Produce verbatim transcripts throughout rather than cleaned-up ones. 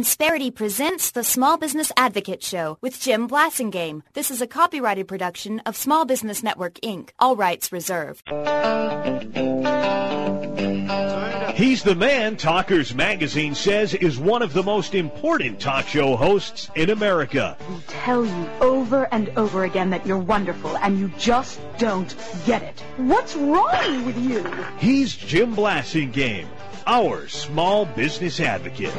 Insperity presents the Small Business Advocate Show with Jim Blasingame. This is a copyrighted production of Small Business Network, Incorporated. All rights reserved. He's the man Talkers Magazine says is one of the most important talk show hosts in America. We tell you over and over again that you're wonderful, and you just don't get it. What's wrong with you? He's Jim Blasingame, our small business advocate.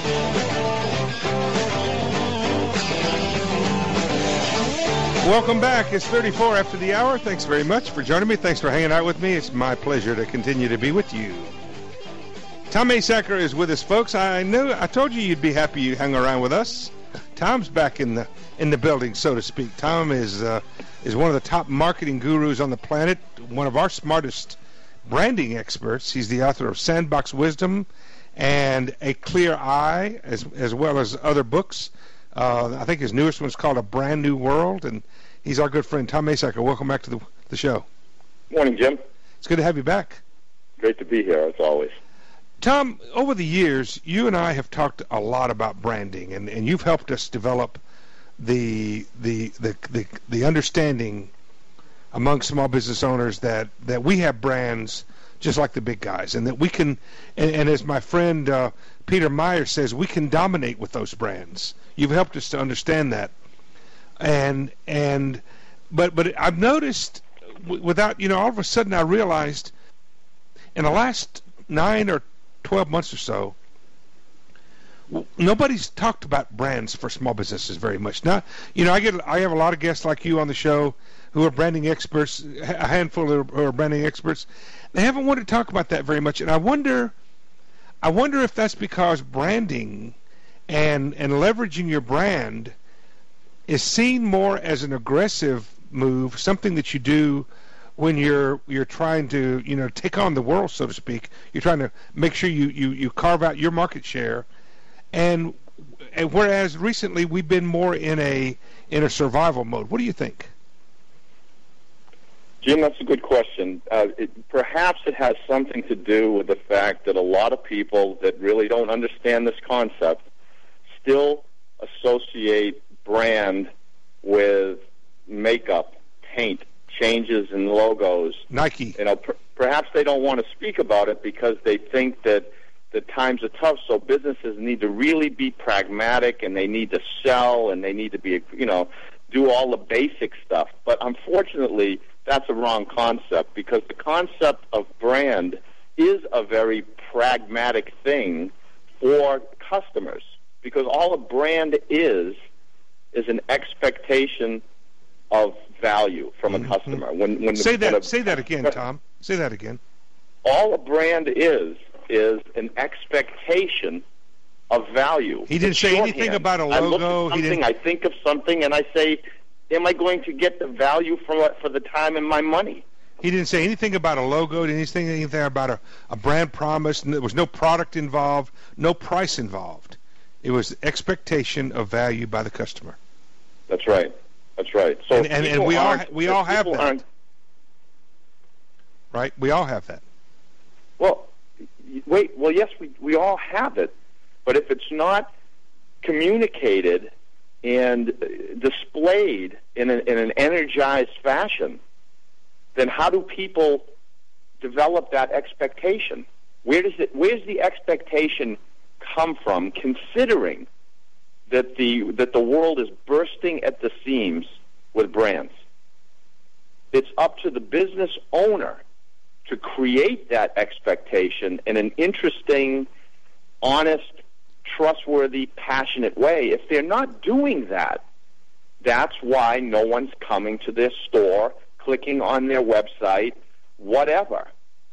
Welcome back. It's thirty-four after the hour. Thanks very much for joining me. Thanks for hanging out with me. It's my pleasure to continue to be with you. Tom Asacker is with us, folks. I know I told you you'd be happy you hung around with us. Tom's back in the in the building, so to speak. Tom is uh, is one of the top marketing gurus on the planet, one of our smartest branding experts. He's the author of Sandbox Wisdom and A Clear Eye, as as well as other books. Uh, I think his newest one's called A Brand New World, and he's our good friend, Tom Asacker. Welcome back to the, the show. Morning, Jim. It's good to have you back. Great to be here, as always. Tom, over the years, you and I have talked a lot about branding, and, and you've helped us develop the, the the the the understanding among small business owners that, that we have brands just like the big guys, and that we can, and, and as my friend uh, Peter Meyer says, we can dominate with those brands. You've helped us to understand that, and and but but I've noticed w- without you know all of a sudden I realized in the last nine or twelve months or so, w- nobody's talked about brands for small businesses very much. Now, you know, I get I have a lot of guests like you on the show who are branding experts, a handful who are branding experts. They haven't wanted to talk about that very much, and I wonder, I wonder if that's because branding and and leveraging your brand is seen more as an aggressive move, something that you do when you're you're trying to you know take on the world, so to speak. You're trying to make sure you, you, you carve out your market share, and, and whereas recently we've been more in a in a survival mode. What do you think? Jim, that's a good question. Uh, it, perhaps it has something to do with the fact that a lot of people that really don't understand this concept still associate brand with makeup, paint, changes in logos. Nike. You know, per- perhaps they don't want to speak about it because they think that the times are tough, so businesses need to really be pragmatic, and they need to sell, and they need to be, you know, do all the basic stuff. But unfortunately, that's a wrong concept, because the concept of brand is a very pragmatic thing for customers, because all a brand is is an expectation of value from a mm-hmm. customer. When, when say the, that when a, say that again, Tom. Say that again. All a brand is is an expectation of value. He didn't say shorthand. anything about a logo. I look at something, he didn't... I think of something, and I say, am I going to get the value for for the time and my money? He didn't say anything about a logo, didn't say anything about a, a brand promise. There was no product involved, no price involved. It was expectation of value by the customer. That's right. That's right. So and, and, and we all we all have that, aren't... right? We all have that. Well, wait. Well, yes, we we all have it, but if it's not communicated and displayed in, a, in an energized fashion, then how do people develop that expectation? Where does it? Where's the expectation come from? Considering that the that the world is bursting at the seams with brands, it's up to the business owner to create that expectation in an interesting, honest, trustworthy, passionate way. If they're not doing that, that's why no one's coming to their store, clicking on their website, whatever.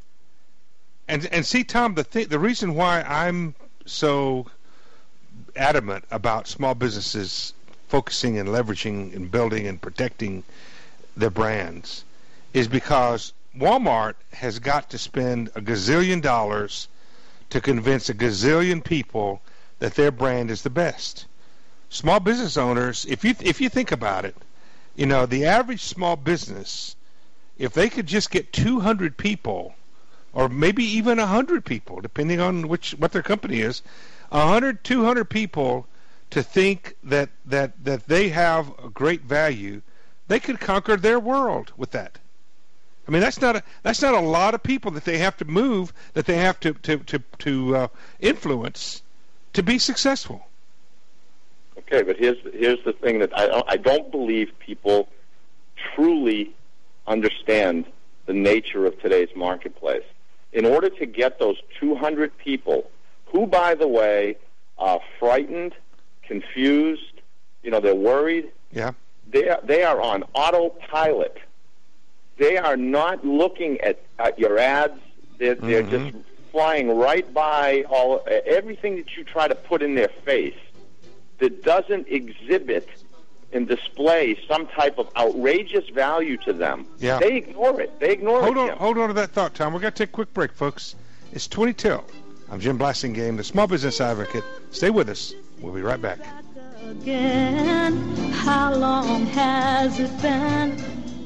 And and see, Tom, the th- the reason why I'm so adamant about small businesses focusing and leveraging and building and protecting their brands is because Walmart has got to spend a gazillion dollars to convince a gazillion people that their brand is the best. Small business owners, if you if you think about it, you know, the average small business, if they could just get two hundred people, or maybe even one hundred people, depending on which what their company is, one hundred, two hundred people to think that, that, that they have a great value, they could conquer their world with that. I mean, that's not a, that's not a lot of people that they have to move, that they have to, to, to, to uh, influence to be successful. Okay, but here's here's the thing that I don't, I don't believe people truly understand the nature of today's marketplace. In order to get those two hundred people, who, by the way, are frightened, confused, you know, they're worried. Yeah. They are, they are on autopilot. They are not looking at, at your ads. They're, they're mm-hmm. just flying right by all everything that you try to put in their face that doesn't exhibit and display some type of outrageous value to them. Yeah. They ignore it. They ignore hold it. On, Jim. hold on to that thought, Tom. We've got to take a quick break, folks. It's twenty till. I'm Jim Blasingame, the Small Business Advocate. Stay with us. We'll be right back. Again, how long has it been?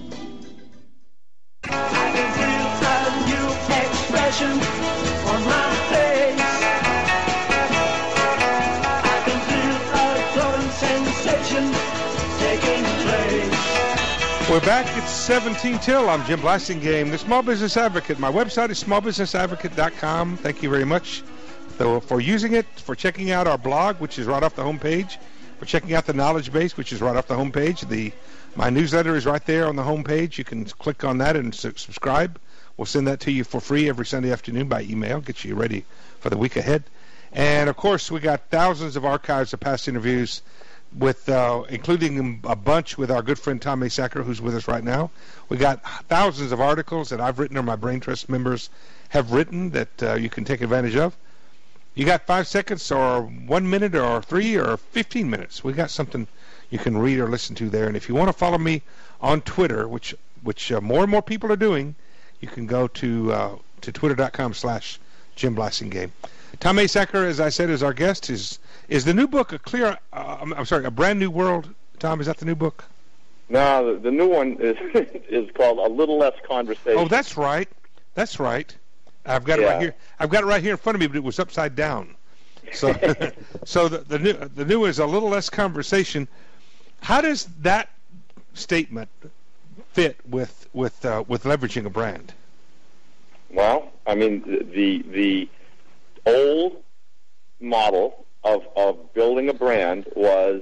I can feel a new expression on my face. I can feel a growing sensation taking place. We're back. It's seventeen till. I'm Jim Blasingame, the Small Business Advocate. My website is small business advocate dot com. Thank you very much for, for using it, for checking out our blog, which is right off the homepage, for checking out the knowledge base, which is right off the homepage. The My newsletter is right there on the homepage. You can click on that and su- subscribe. We'll send that to you for free every Sunday afternoon by email, get you ready for the week ahead. And, of course, we got thousands of archives of past interviews, with uh, including a bunch with our good friend Tom Masacker, who's with us right now. We got thousands of articles that I've written or my Brain Trust members have written that uh, you can take advantage of. You got five seconds or one minute or three or fifteen minutes. We got something you can read or listen to there. And if you want to follow me on Twitter, which which uh, more and more people are doing, you can go to uh, to twitter.com slash Jim Blasingame. Tom Masacker, as I said, is our guest. Is is the new book a clear? Uh, I'm, I'm sorry, a brand new world? Tom, is that the new book? No, the, the new one is is called A Little Less Conversation. Oh, that's right. That's right. I've got yeah. it right here. I've got it right here in front of me, but it was upside down. So, so the, the new the new is A Little Less Conversation. How does that statement fit with with uh, with leveraging a brand? Well, I mean, the the old model of of building a brand was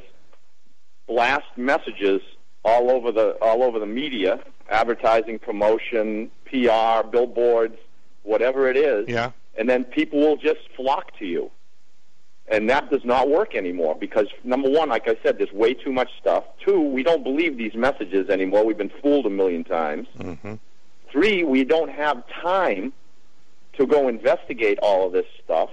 blast messages all over the all over the media, advertising, promotion, P R, billboards, whatever it is. Yeah. And then people will just flock to you. And that does not work anymore because, number one, like I said, there's way too much stuff. Two, we don't believe these messages anymore. We've been fooled a million times. Mm-hmm. Three, we don't have time to go investigate all of this stuff,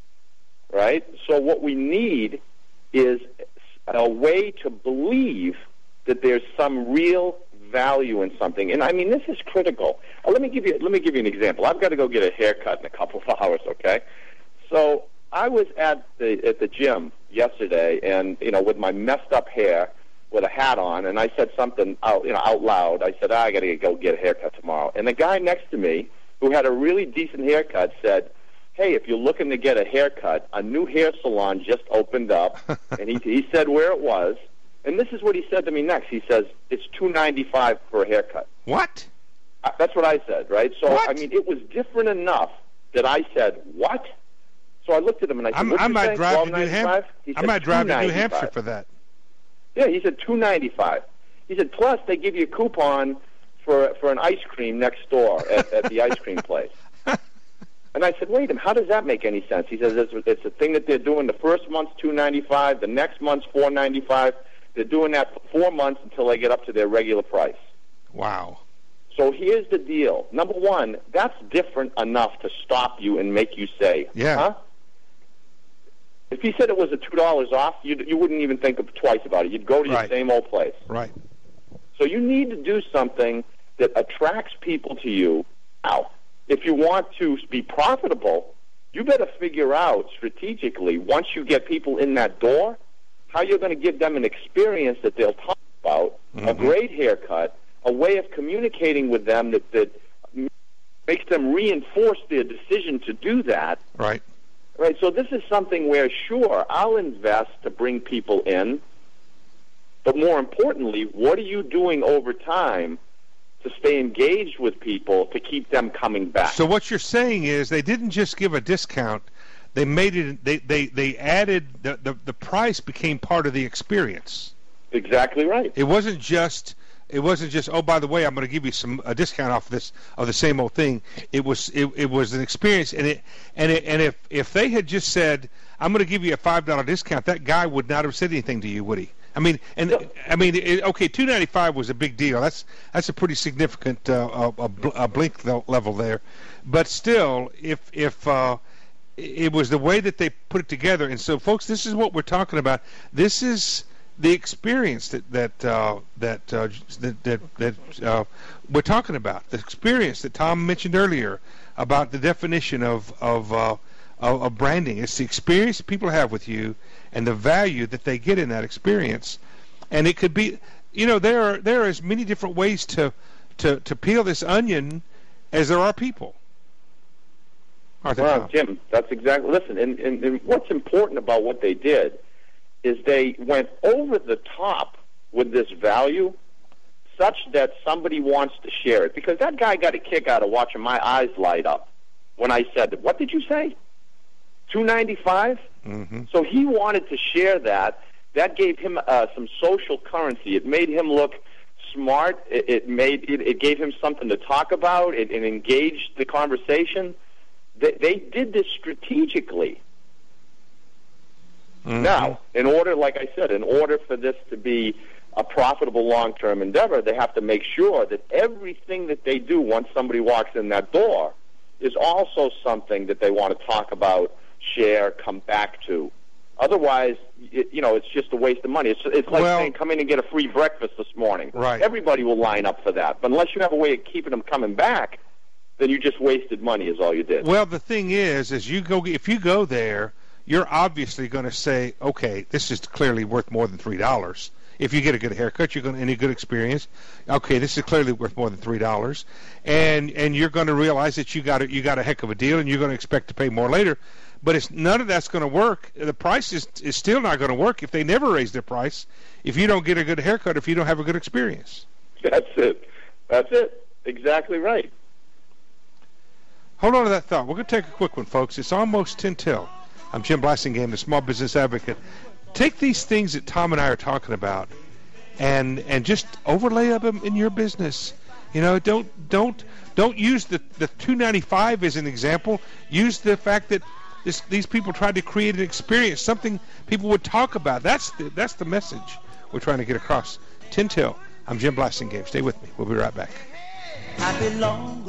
right? So what we need is a way to believe that there's some real value in something. And, I mean, this is critical. Uh, let me give you let me give you an example. I've got to go get a haircut in a couple of hours, okay? So I was at the at the gym yesterday, and you know, with my messed up hair, with a hat on, and I said something out, you know, out loud. I said, ah, "I got to go get a haircut tomorrow." And the guy next to me, who had a really decent haircut, said, "Hey, if you're looking to get a haircut, a new hair salon just opened up," and he he said where it was. And this is what he said to me next. He says, "It's two ninety-five for a haircut." What? Uh, that's what I said, right? So what? I mean, it was different enough that I said, "What?" So I looked at him and I said, I'm, "What I you might say, drive to New Hampshire. I might drive to New Hampshire for that." Yeah, he said two ninety-five. He said, plus they give you a coupon for for an ice cream next door at, at the ice cream place. And I said, wait a minute, how does that make any sense? He says, it's, it's a thing that they're doing. The first month's two ninety-five, the next month's four ninety-five. They're doing that for four months until they get up to their regular price. Wow. So here's the deal. Number one, that's different enough to stop you and make you say, yeah. huh? If he said it was a two dollars off, you you wouldn't even think of twice about it. You'd go to right. your same old place. Right. So you need to do something that attracts people to you. Now, if you want to be profitable, you better figure out strategically, once you get people in that door, how you're going to give them an experience that they'll talk about, mm-hmm. a great haircut, a way of communicating with them that, that makes them reinforce their decision to do that. Right. Right, so this is something where, sure, I'll invest to bring people in, but more importantly, what are you doing over time to stay engaged with people to keep them coming back? So what you're saying is they didn't just give a discount. They made it. They they, they added the, the the price became part of the experience. Exactly right. It wasn't just. It wasn't just. Oh, by the way, I'm going to give you some a discount off this of the same old thing. It was. It, it was an experience, and it and it and if if they had just said, I'm going to give you a five dollar discount, that guy would not have said anything to you, would he? I mean, and no. I mean, it, okay, two ninety-five was a big deal. That's that's a pretty significant uh, a, a blink level there, but still, if if uh, it was the way that they put it together, and so, folks, this is what we're talking about. This is the experience that that uh, that, uh, that that that uh, we're talking about. The experience that Tom mentioned earlier about the definition of of, uh, of of branding. It's the experience that people have with you and the value that they get in that experience. And it could be, you know, there are there are as many different ways to to, to peel this onion as there are people. Well, Jim, that's exactly. Listen, and, and, and what's important about what they did is they went over the top with this value such that somebody wants to share it. Because that guy got a kick out of watching my eyes light up when I said, what did you say? two ninety-five? Mm-hmm. So he wanted to share that. That gave him uh, some social currency. It made him look smart. It, it made it, it gave him something to talk about. It, it engaged the conversation. They, they did this strategically. Mm-hmm. Now, in order, like I said, in order for this to be a profitable long-term endeavor, they have to make sure that everything that they do once somebody walks in that door is also something that they want to talk about, share, come back to. Otherwise, it, you know, it's just a waste of money. It's, it's like well, saying, come in and get a free breakfast this morning. Right. Everybody will line up for that. But unless you have a way of keeping them coming back, then you just wasted money is all you did. Well, the thing is, is you go if you go there, you're obviously going to say, okay, this is clearly worth more than three dollars. If you get a good haircut, you're going to any good experience. Okay, this is clearly worth more than three dollars, and and you're going to realize that you got a, you got a heck of a deal, and you're going to expect to pay more later. But it's none of that's going to work. The price is is still not going to work if they never raise their price. If you don't get a good haircut, if you don't have a good experience. That's it. That's it. Exactly right. Hold on to that thought. We're going to take a quick one, folks. It's almost ten till. I'm Jim Blasingame, the Small Business Advocate. Take these things that Tom and I are talking about, and and just overlay them in your business. You know, don't don't don't use the the two ninety-five as an example. Use the fact that this, these people tried to create an experience, something people would talk about. That's the that's the message we're trying to get across. ten till. I'm Jim Blasingame. Stay with me. We'll be right back. I belong.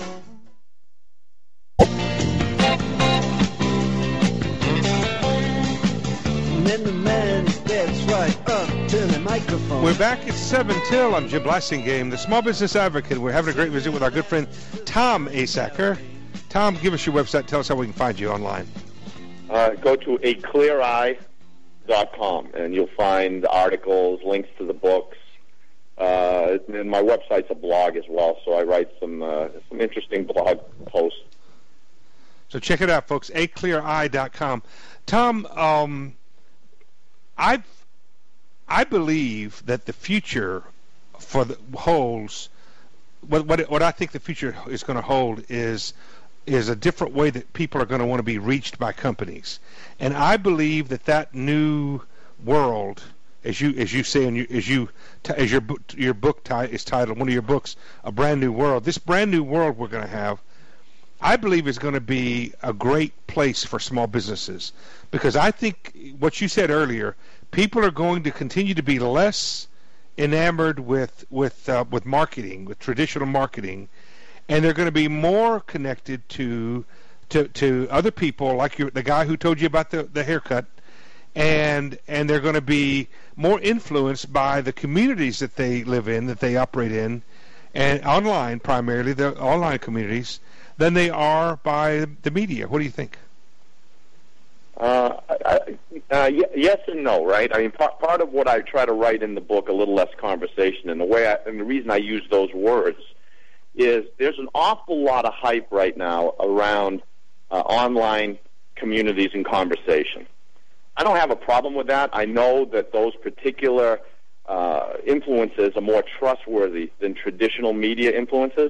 Then the man steps right up to the microphone. We're back at seven till. I'm Jim Blasingame, the Small Business Advocate. We're having a great visit with our good friend Tom Asacker. Tom, give us your website. Tell us how we can find you online. Uh, go to a clear eye dot com, and you'll find articles, links to the books. Uh, and my website's a blog as well, so I write some uh, some interesting blog posts. So check it out, folks, a clear eye dot com. Tom, um... I I believe that the future for the holds what what what I think the future is going to hold is is a different way that people are going to want to be reached by companies, and I believe that that new world, as you as you say, and you, as you as your book your book ti- is titled, one of your books, A Brand New World. This brand new world we're going to have, I believe, is going to be a great place for small businesses, because I think what you said earlier, people are going to continue to be less enamored with with uh, with marketing, with traditional marketing, and they're going to be more connected to to to other people, like you, the guy who told you about the, the haircut, and and they're going to be more influenced by the communities that they live in, that they operate in, and online primarily, the online communities, than they are by the media. What do you think? Uh, I, uh, yes and no, right? I mean, part, part of what I try to write in the book, A Little Less Conversation, and the way I, and the reason I use those words is there's an awful lot of hype right now around uh, online communities in conversation. I don't have a problem with that. I know that those particular uh, influences are more trustworthy than traditional media influences,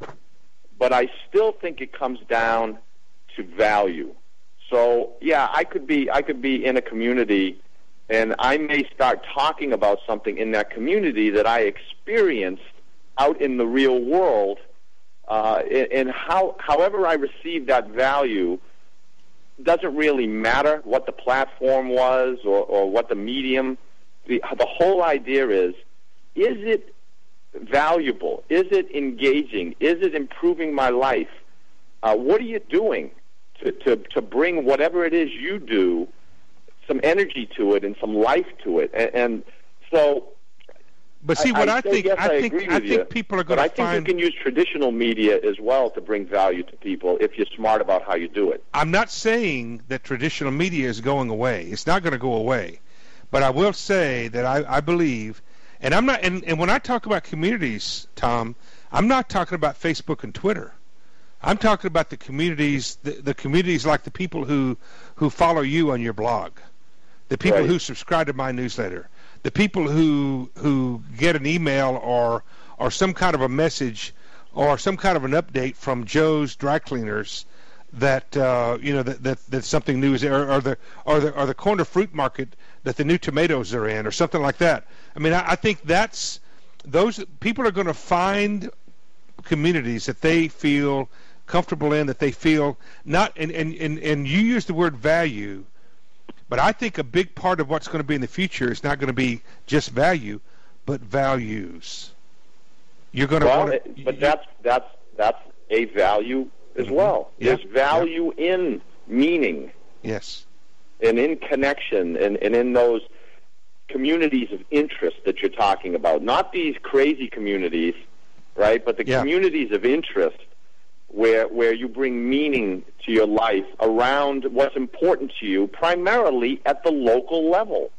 but I still think it comes down to value. So, yeah, I could be I could be in a community, and I may start talking about something in that community that I experienced out in the real world, uh, and how, however I receive that value doesn't really matter what the platform was or, or what the medium. The, the whole idea is, is it valuable? Is it engaging? Is it improving my life? Uh, what are you doing to, to, to bring whatever it is you do some energy to it and some life to it? And, and so... But see, what I, I think, yes, I, I think, agree I with think you, people are going to find. But I think you can use traditional media as well to bring value to people if you're smart about how you do it. I'm not saying that traditional media is going away. It's not going to go away. But I will say that I, I believe, and I'm not, and, and when I talk about communities, Tom, I'm not talking about Facebook and Twitter. I'm talking about the communities, the, the communities like the people who, who follow you on your blog, the people Right. who subscribe to my newsletter, the people who who get an email or or some kind of a message or some kind of an update from Joe's Dry Cleaners that uh, you know that, that that something new is there, or, or the or the or the corner fruit market that the new tomatoes are in, or something like that. I mean, I, I think that's those people are going to find communities that they feel comfortable in, that they feel not. And and and, and you use the word value. But I think a big part of what's going to be in the future is not going to be just value, but values. You're going to well, want to, but you, that's that's that's a value as mm-hmm. well. Yeah, There's value yeah. in meaning. Yes. And in connection, and, and in those communities of interest that you're talking about. Not these crazy communities, right? But the yeah. communities of interest where where you bring meaning to your life around what's important to you, primarily at the local level.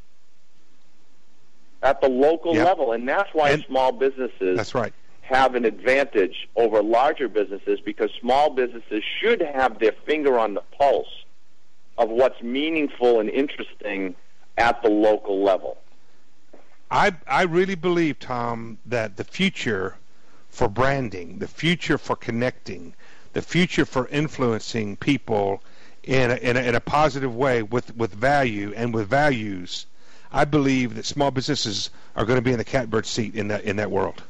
At the local yep. level. And that's why and small businesses that's right. have an advantage over larger businesses, because small businesses should have their finger on the pulse of what's meaningful and interesting at the local level. I I really believe, Tom, that the future for branding, the future for connecting, the future for influencing people in a, in a, in a positive way with, with value and with values, I believe that small businesses are going to be in the catbird seat in that in that world.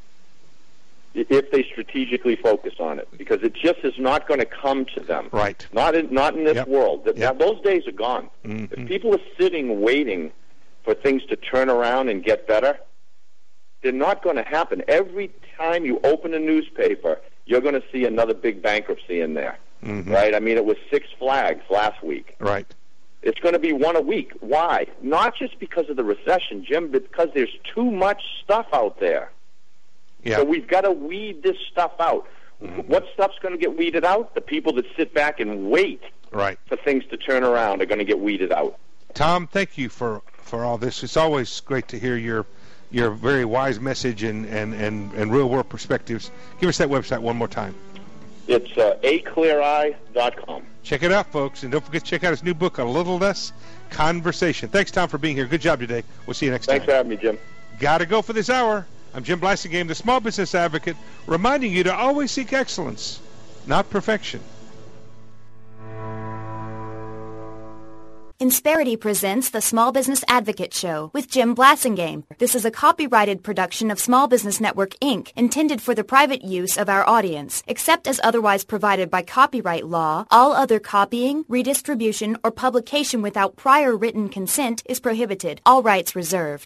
If they strategically focus on it, because it just is not going to come to them. Right. Not in, not in this yep. world. That, yep. Those days are gone. Mm-hmm. If people are sitting waiting for things to turn around and get better, they're not going to happen. Every time you open a newspaper, you're going to see another big bankruptcy in there, mm-hmm. right? I mean, it was Six Flags last week. Right. It's going to be one a week. Why? Not just because of the recession, Jim, but because there's too much stuff out there. Yeah. So we've got to weed this stuff out. Mm-hmm. What stuff's going to get weeded out? The people that sit back and wait right. for things to turn around are going to get weeded out. Tom, thank you for, for all this. It's always great to hear your your very wise message and, and, and, and real-world perspectives. Give us that website one more time. It's uh, a clear eye dot com. Check it out, folks. And don't forget to check out his new book, A Little Less Conversation. Thanks, Tom, for being here. Good job today. We'll see you next Thanks time. Thanks for having me, Jim. Gotta go for this hour. I'm Jim Blasingame, the Small Business Advocate, reminding you to always seek excellence, not perfection. Insperity presents the Small Business Advocate Show with Jim Blasingame. This is a copyrighted production of Small Business Network, Incorporated, intended for the private use of our audience. Except as otherwise provided by copyright law, all other copying, redistribution, or publication without prior written consent is prohibited. All rights reserved.